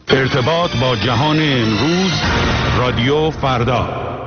ارتباط با جهان امروز، رادیو فردا.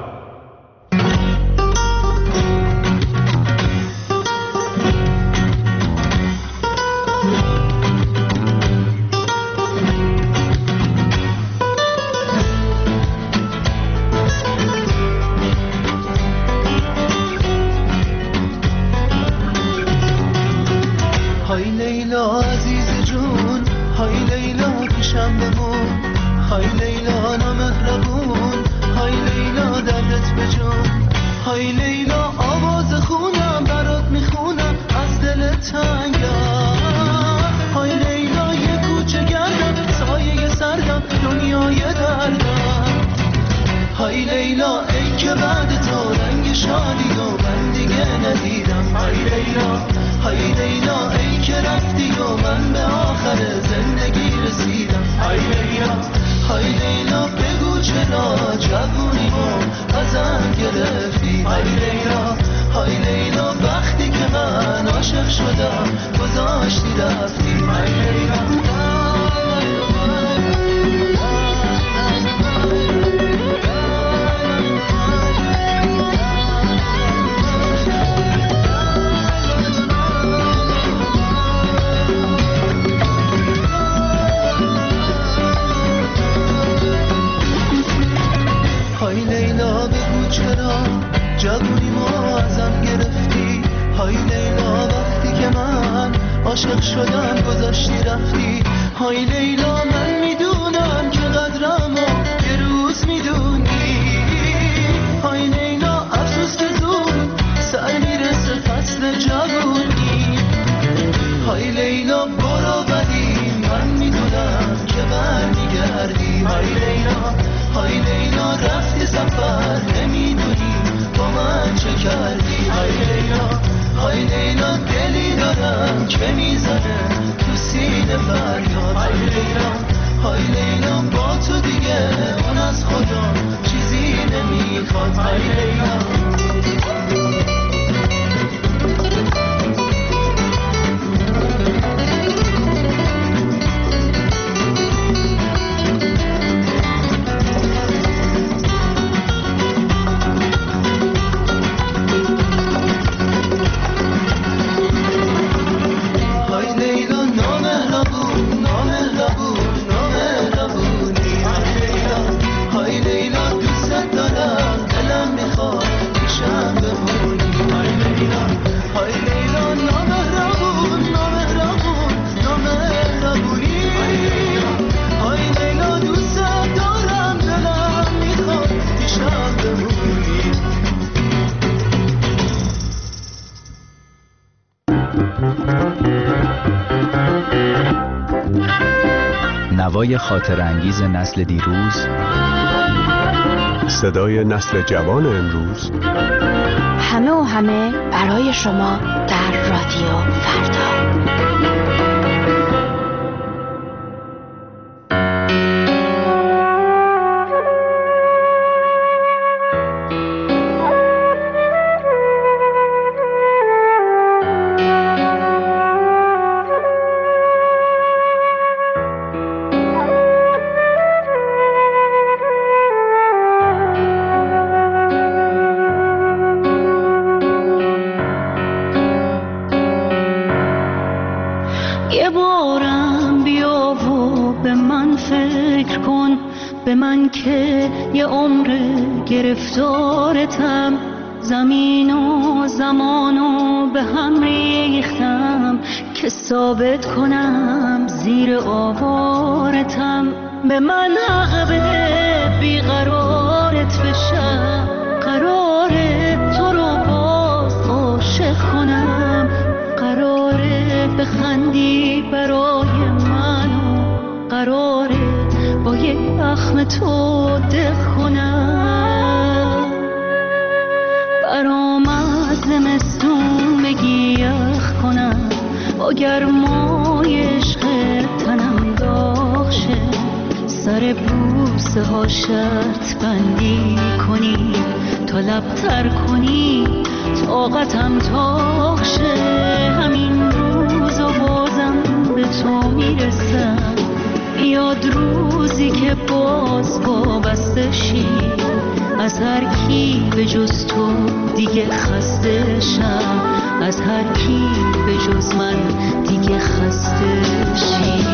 های لیلا عزیز جون، های لیلا پیشم بمون، های لیلا نامهربون، های لیلا دردت بجون، های لیلا آواز خونم برات میخونم از دل تنگم، های لیلا یه کوچه گردم سایه سردم دنیای دردم، های لیلا ای که بعد تو رنگ شادی و من دیگه ندیدم، های لیلا های لیلا ای که رفتی و من به آخر زندگی رسیدم، های لیلا های لیلا بگو چرا جوونیمو ازم گرفتی، های لیلا های لیلا وقتی که من عاشق شدم گذاشتی رفتی، های لیلا. های لیلا بگو چرا جوونیمو ازم گرفتی، های لیلا وقتی که من عاشق شدم گذاشتی رفتی، های لیلا من میدونم که قدرمو یه روز میدونی، های لیلا افسوس که زود سر میرسه فصل جوونی، های لیلا برو ولی من میدونم که برمیگردی، های لیلا های لیلا رفتی سفر نمیدونی با من چه کردی، های لیلا های لیلا دلی دارم که میزنه تو سینه فریاد، های لیلا های لیلا با تو دیگه اون از خدا چیزی نمیخواد، های لیلا. نوای خاطرانگیز نسل دیروز، صدای نسل جوان امروز، همه و همه برای شما در رادیو فردا. گرفتارتم، زمین و زمانو به هم ریختم که ثابت کنم زیر آوارتم، به من حق بده بیقرارت بشم، قراره تو رو باز عاشق کنم، قراره بخندی برای من، قراره با یه اخم تو دق کنم، برام از زمستون بگی یخ کنم، با گرمای عشق تنم داغ شه، سر بوسه ها شرط بندی کنی، تا لبتر کنی طاقتم تاق شه، همین روز و بازم به تو میرسم، یا میاد روزی که باز وابسته شی، از هر کی به جز تو دیگه خسته شم، از هر کی به جز من دیگه خسته شی.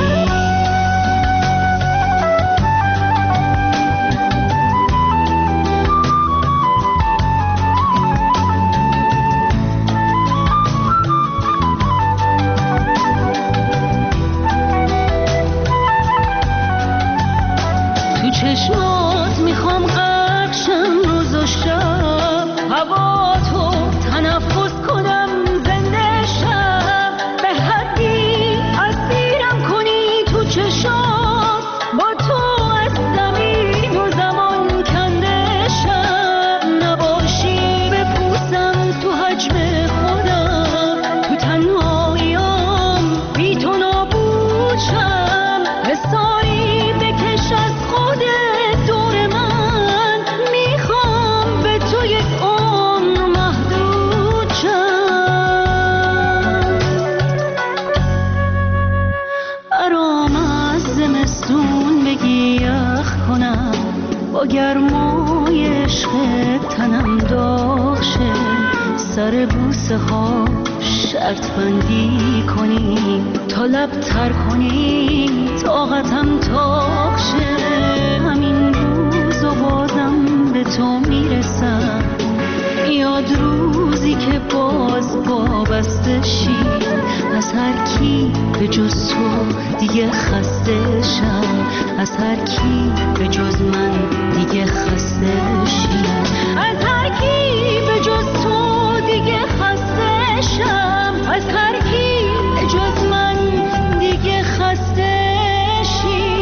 چشمات میخوام غرق شم روز و شب، هوا تو تنفس کنم زنده شم، به حدی اسیرم کنی تو چشات، با تو از زمین و زمان کنده شم، نباشی بپوسم تو حجم خودم، تو تنهاییام بی تو نابود شم، حساری بکش از دور من، میخوام به تو یک عمر محدود شم. برام از زمستون بگی یخ کنم، با گرمای عشق تنم داغ شه، سر بوسه ها شرط بندی کنی، تا لب تر کنی طاقتم تاق شه، همین روز و بازم به تو میرسم، یاد روزی که باز وابسته شی، از هر کی به جز تو دیگه خسته شم، از هر کی به جز من دیگه خسته شی، از هر کی به جز تو دیگه خسته شم، از هر کی به جز من دیگه خسته شی.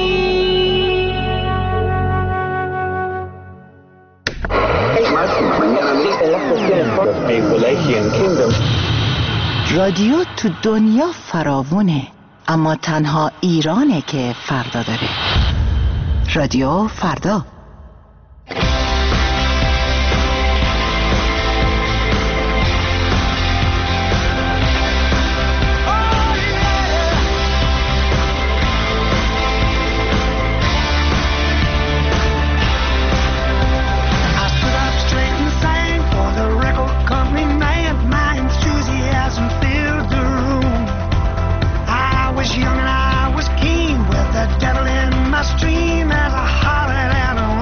رادیو تو دنیا فراوونه، اما تنها ایرانه که فردا داره. رادیو فردا. Young and I was keen with the devil in my stream as I hollered and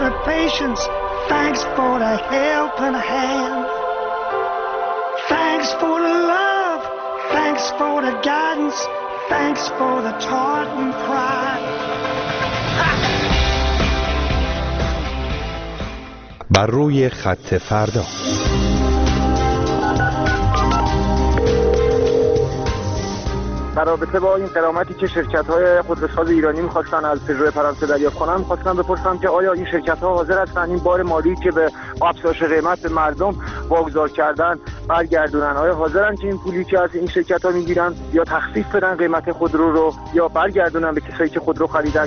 the patience. Thanks for the helping hand. Thanks for the love. Thanks for the guidance. Thanks for the tartan pride. بر روی خط فردا. در رابطه با این غرامتی که شرکت‌های خودروساز ایرانی می‌خواستن از پژو فرانسه دریافت کنن، می‌خواستم بپرسم که آیا این شرکت‌ها حاضر هستن این بار مالی که به افزایش قیمت به مردم واگذار کردن برگردونن؟ آیا حاضرن که این پولی که از این شرکت‌ها می‌گیرن یا تخفیف بدن قیمت خودرو رو یا برگردونن به کسایی که خودرو خریدن؟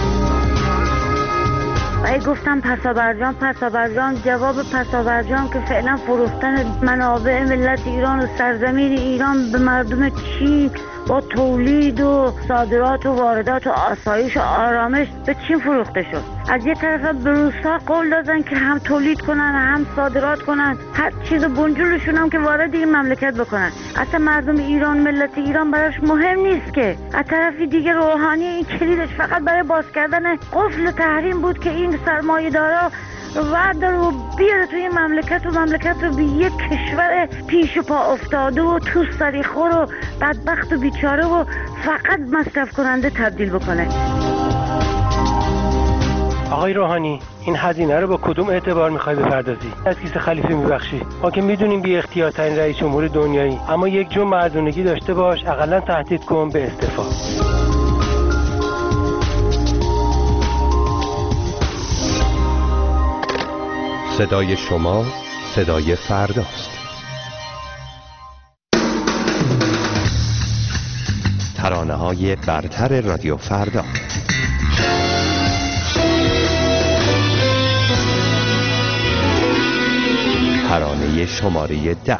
ای گفتم پسابرجام جواب پسابرجام که فعلا فروختن منابع ملت ایران و سرزمین ایران به مردم چین با تولید و صادرات و واردات و آسایش و آرامش به چین فروخته شد. از یه طرف به روسا قول دادن که هم تولید کنن هم صادرات کنن، هر چیز بنجلشون هم که وارد این مملکت بکنن. اصلا مردم ایران، ملت ایران براش مهم نیست که. از طرفی دیگه روحانی این کلیدش فقط برای باز کردن قفل تحریم بود که این سرمایه‌دارا وعده رو بیاره توی مملکت رو به یک کشور پیش و پا افتاده و تو سریخور و بدبخت و بیچاره و فقط مصرف کننده تبدیل بکنه. آقای روحانی، این هزینه رو با کدوم اعتبار میخوای بپردازی؟ از کیسه خلیفه میبخشی؟ ما که میدونیم بی اختیارترین رئیس جمهور دنیایی، اما یک جو مردونگی داشته باش، اقلا تهدید کن به استعفا. صدای شما صدای فرداست. ترانه‌های برتر رادیو فردا. ترانه شماره 10.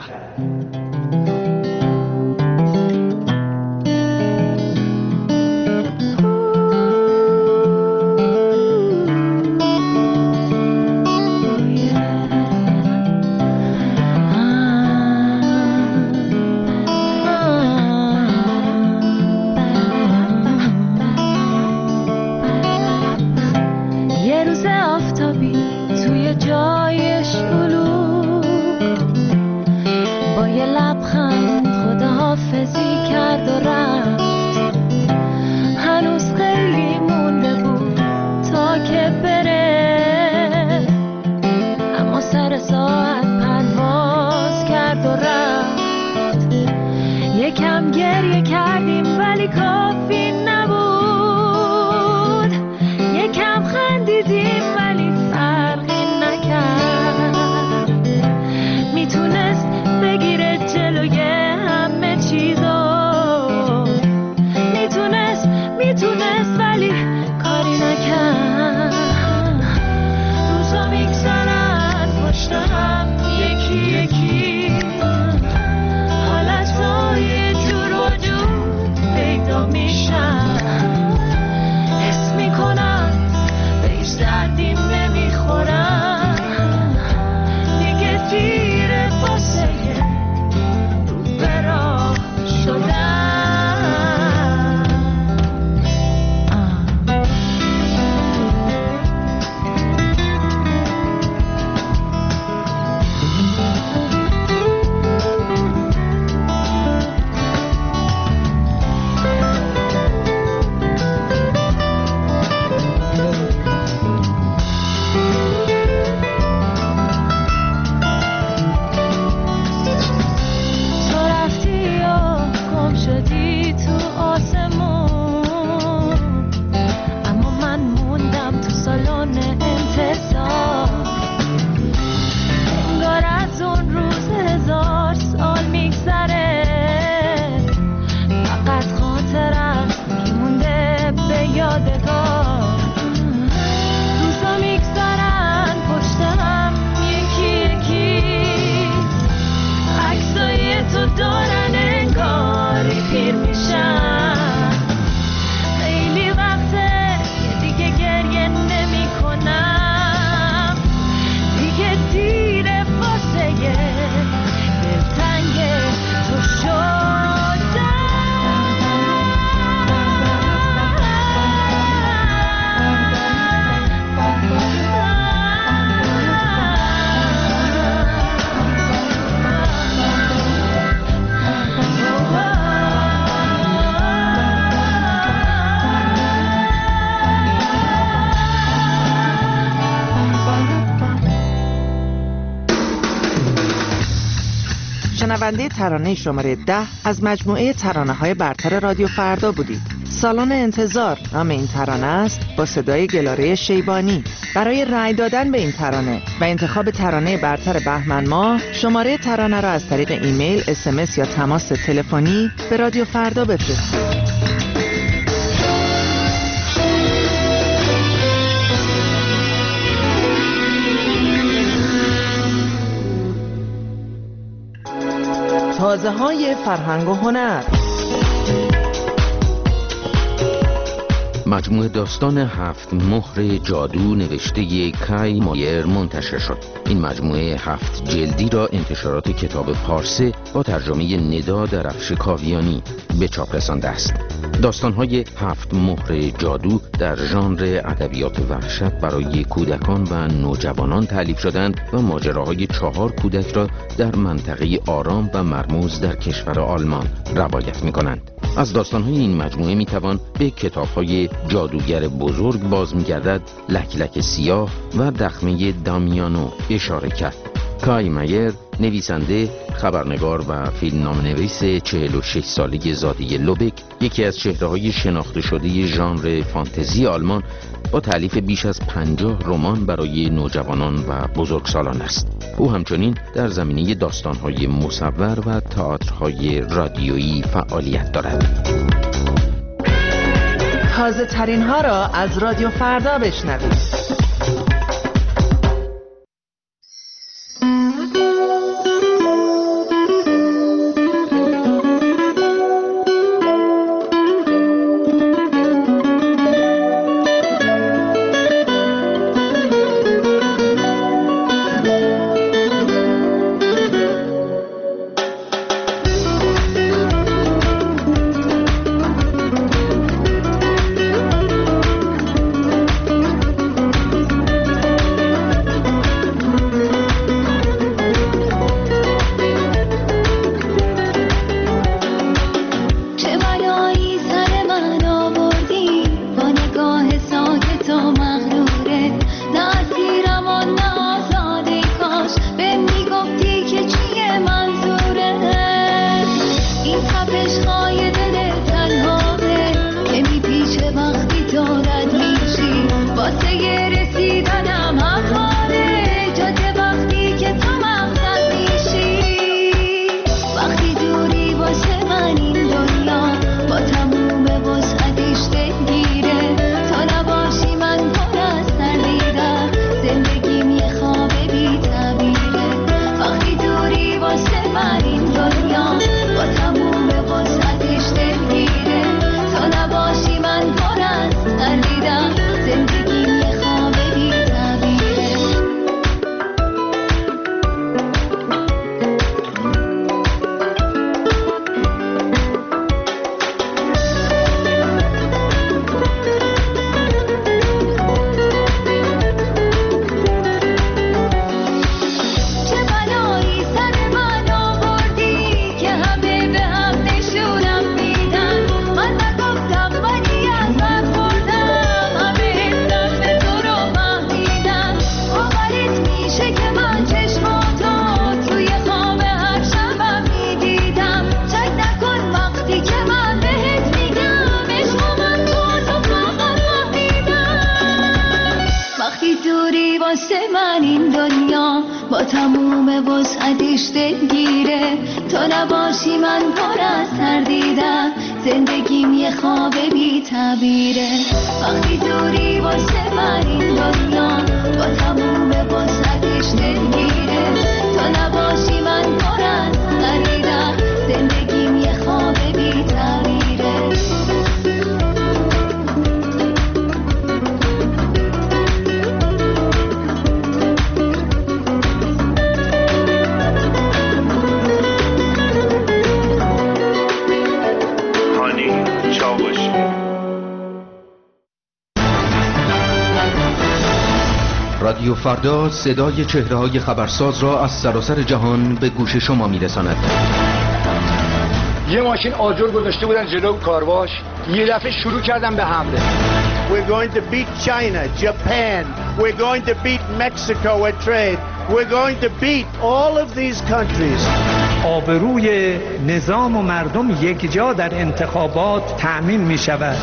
با یه لبخند شنونده ترانه شماره 10 از مجموعه ترانه‌های برتر رادیو فردا بودید. سالن انتظار نام این ترانه است، با صدای گلاره شیبانی. برای رأی دادن به این ترانه و انتخاب ترانه برتر بهمن ماه، شماره ترانه را از طریق ایمیل، SMS یا تماس تلفنی به رادیو فردا بفرستید. تازه‌های فرهنگ و هنر. مجموعه داستان 7 مهر جادو نوشته کای مایر منتشر شد. این مجموعه 7 جلدی را انتشارات کتاب پارسه با ترجمه ندا درفش کاویانی به چاپ رسانده است. داستان‌های 7 مهر جادو در ژانر ادبیات وحشت برای کودکان و نوجوانان تألیف شدند و ماجراهای 4 کودک را در منطقه آرام و مرموز در کشور آلمان روایت می‌کنند. از داستان‌های این مجموعه می‌توان به کتاب‌های جادوگر بزرگ باز می‌گردد، لک لک سیاه و دخمه دامیانو اشاره کرد. کای مایر، نویسنده، خبرنگار و فیلمنامه‌نویس 46 ساله زاده لوبک، یکی از چهره‌های شناخته شده ژانر فانتزی آلمان، با تألیف بیش از 50 رمان برای نوجوانان و بزرگسالان است. او همچنین در زمینه داستان‌های مصور و تئاترهای رادیویی فعالیت دارد. تازه ترین ها را از رادیو فردا بشنوید. با تموم وسعتش دلگیره، تو نباشی من پر از تردیدم، زندگیم یه خواب بی تعبیره. وقتی دوری واسه من این دنیا با تموم وسعتش دلگیره، تو نباشی من پر از تردیدم، زندگیم یه خواب بی تعبیره. رادیو فردا صدای چهره‌های خبرساز را از سراسر جهان به گوش شما می‌رساند. یه ماشین آجر گذاشته بودن جلو کارواش، یه دفعه شروع کردن به حمله. We're going to beat China, Japan. We're going to beat Mexico at trade. We're going to beat all of these countries. آبروی نظام و مردم یکجا در انتخابات تأمین می شود.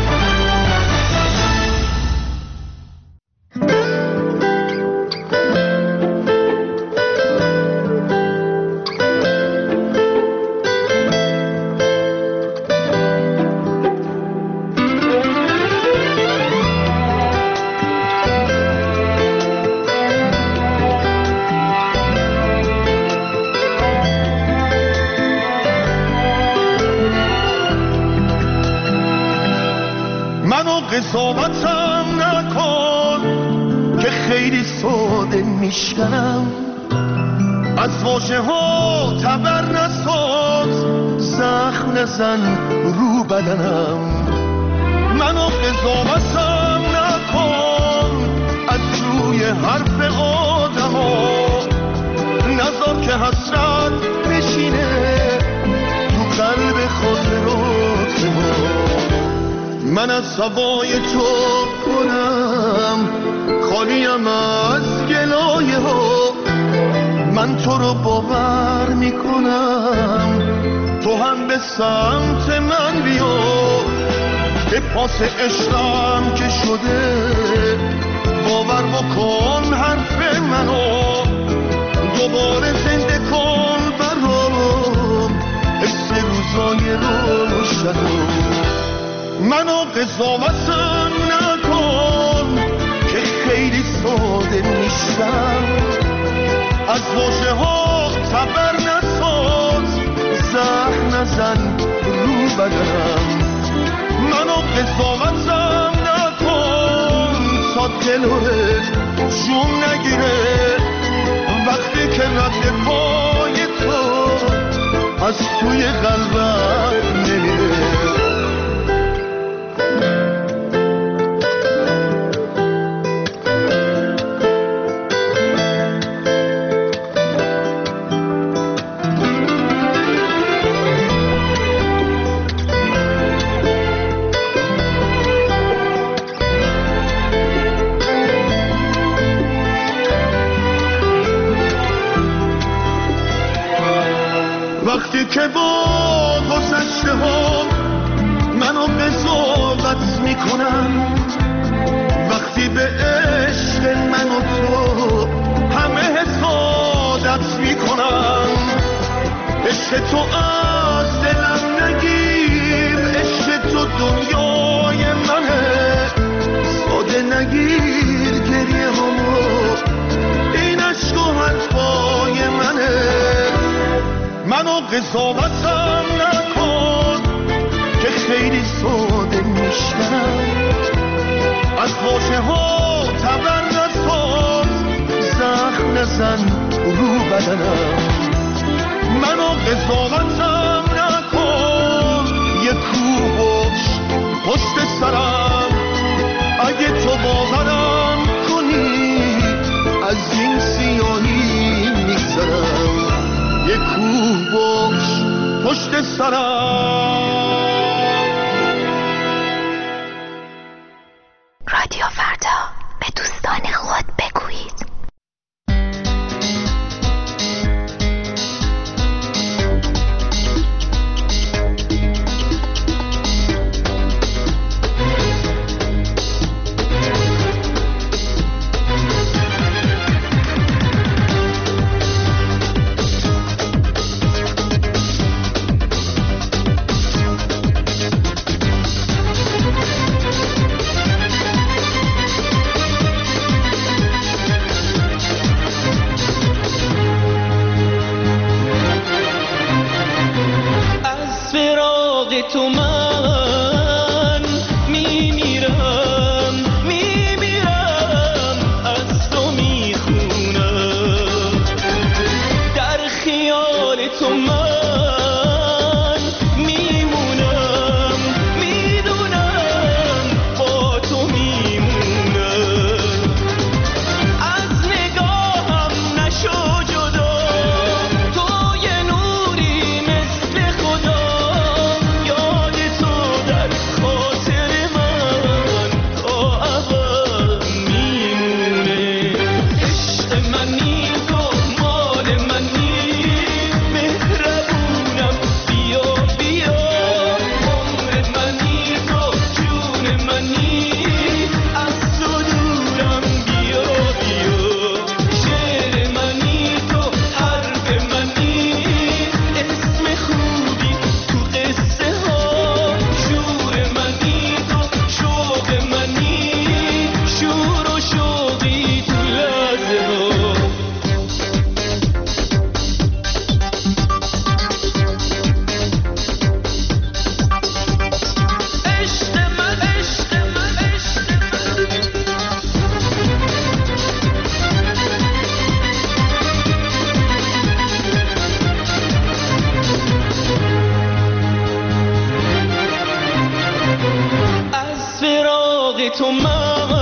قضاوتم نکن که خیلی ساده میشکنم، از واژه ها تبر نساز، زخم نزن رو بدنم. منو قضاوتم نکن از روی حرف آدم ها، نذار که حسرت بشینه تو قلب خاطرات ما. من از هوای تو کنم خالیم از گلایه ها، من تو رو باور میکنم تو هم به سمت من بیا. به پاس عشقم که شده باور بکن حرف منو، دوباره زنده کن برام حس روزای روشنو. منو قضاوتم نکن که خیلی ساده نیستم، از واژه ها تبر نساز، زخم نزن رو بدنم. منو قضاوتم نکن تا دلوه جون نگیره وقتی که رد پای تو از توی قلبم نمیره. وقتی که با گذشته ها منو قضاوت میکنن، وقتی به عشق من و تو همه حسادت میکنن، عشق تو از دلم نگیر، عشق تو دنیای منه، ساده نگیر گریه همو، این عشق و حرفای منه. منو قضاوتم نکن که خیلی ساده میشکنم، از واژه ها تبر نساز، زخم نزن رو بدنم. منو قضاوتم نکن یه کوبش پشت سرم، اگه تو باورم کنی از این سیاهی میگذرم. یه کوبش پشت سرم. رادیو فردا، به دوستان خود بگویید. تو من